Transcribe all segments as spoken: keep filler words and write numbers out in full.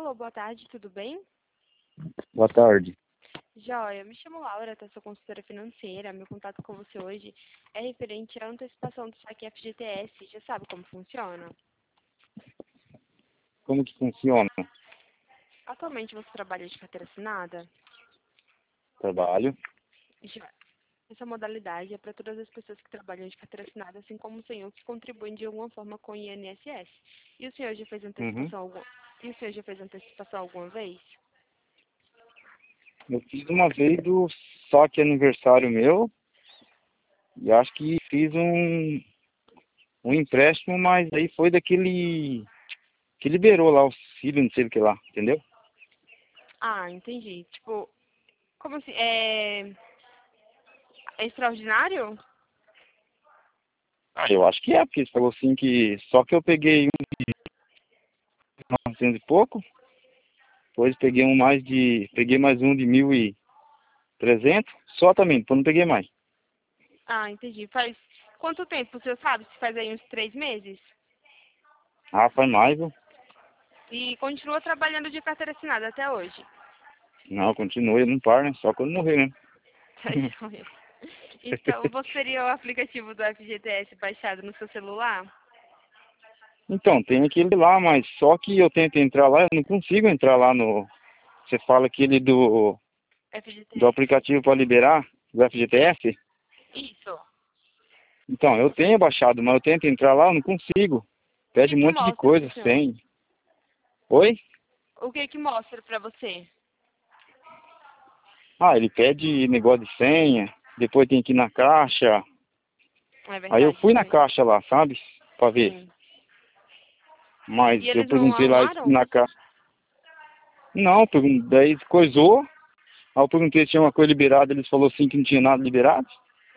Alô, boa tarde, tudo bem? Boa tarde. Joia, me chamo Laura, tá? Sou consultora financeira. Meu contato com você hoje é referente à antecipação do saque F G T S. Já sabe como funciona? Como que funciona? Atualmente você trabalha de carteira assinada? Trabalho. Já. Essa modalidade é para todas as pessoas que trabalham de carteira assinada, assim como o senhor que contribuem de alguma forma com o I N S S. E o senhor já fez Uhum. antecipação alguma... E o senhor já fez antecipação alguma vez? Eu fiz uma vez do saque aniversário meu e acho que fiz um, um empréstimo, mas aí foi daquele que liberou lá o auxílio, não sei o que lá, entendeu? Ah, entendi. Tipo, como assim? É, é extraordinário? Ah, eu acho que é, porque ele falou assim que só que eu peguei um de novecentos e pouco, depois peguei um mais de. Peguei mais um de mil e trezentos, só também, depois não peguei mais. Ah, entendi. Faz quanto tempo, o senhor sabe? Se faz aí uns três meses? Ah, faz mais, viu? E continua trabalhando de carteira assinada até hoje? Não, continua, eu não paro, né? Só quando morrer, né? Tá joia. Então, você teria o aplicativo do F G T S baixado no seu celular? Então, tem aquele lá, mas só que eu tento entrar lá, eu não consigo entrar lá no. Você fala aquele do, do F G T S? aplicativo para liberar, do F G T S? Isso. Então, eu tenho baixado, mas eu tento entrar lá, eu não consigo. O que Pede um que monte de mostra pro coisa, senhor? sem. Oi? O que que mostra pra você? Ah, ele pede negócio de senha, depois tem que ir na caixa. É Aí eu verdade, fui na realmente. caixa lá, sabe? Pra ver. Sim. Mas E eu eles não perguntei lá arrumaram? na caixa. Não, pergun- daí coisou. Aí eu perguntei se tinha uma coisa liberada, eles falaram assim que não tinha nada liberado.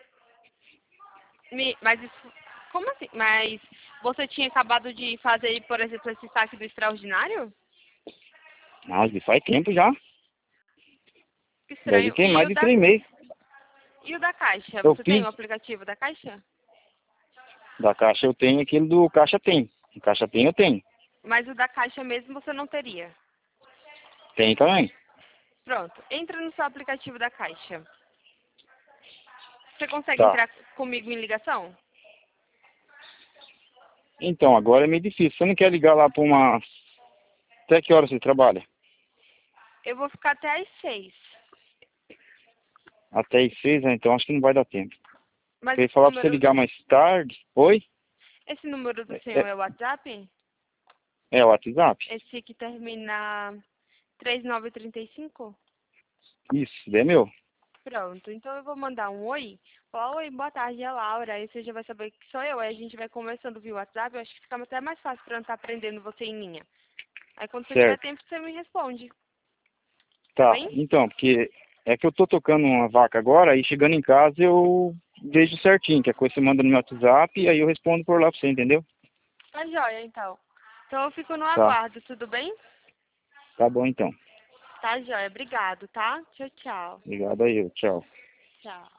Me- Mas isso... Como assim? Mas você tinha acabado de fazer, por exemplo, esse saque do extraordinário? Ah, ele faz tempo já. Que Deve estranho. ter E mais o de da, três meses. e o da Caixa? Eu Você tem fiz o aplicativo da Caixa? da caixa, eu tenho aquele do caixa tem. O caixa tem, eu tenho. Mas o da Caixa mesmo você não teria. Tem também. Pronto. Entra no seu aplicativo da Caixa. Você consegue Tá. entrar comigo em ligação? Então, agora é meio difícil. Você não quer ligar lá para uma. Até que hora você trabalha? Eu vou ficar até às seis. Até às seis, né? Então acho que não vai dar tempo. Mas Eu ia esse falar para você número, ligar mais tarde. Oi? esse número do É, senhor é, é o WhatsApp? é o WhatsApp? Esse que termina três nove três cinco? Isso, é meu. Pronto. Então eu vou mandar um oi. Falar, oi, boa tarde, é Laura. Aí você já vai saber que sou eu. Aí a gente vai conversando via WhatsApp. Eu acho que fica até mais fácil para não estar aprendendo você em linha. Aí quando você tiver Certo. tempo, você me responde. Tá Tá. bem? Então, porque é que eu tô tocando uma vaca agora, aí chegando em casa eu vejo certinho, que a coisa você manda no meu WhatsApp e aí eu respondo por lá pra você, entendeu? Tá joia, então. Então eu fico no Tá. aguardo, tudo bem? Tá bom então. Tá joia. Obrigado, tá? Tchau, tchau. Obrigado aí, tchau. Tchau.